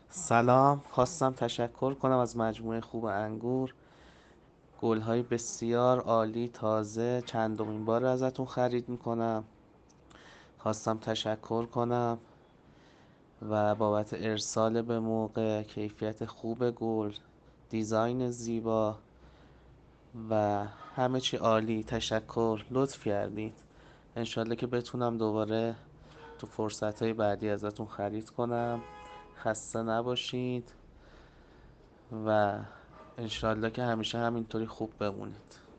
سلام، خواستم تشکر کنم از مجموعه خوب انگور. گل‌های بسیار عالی، تازه چندمین بار ازتون خرید میکنم. خواستم تشکر کنم و بابت ارسال به موقع، کیفیت خوب گل، دیزاین زیبا و همه چی عالی. تشکر، لطف کردید. انشالله که بتونم دوباره تو فرصتهای بعدی ازتون خرید کنم. خسته نباشید و انشالله که همیشه همینطوری خوب بمونید.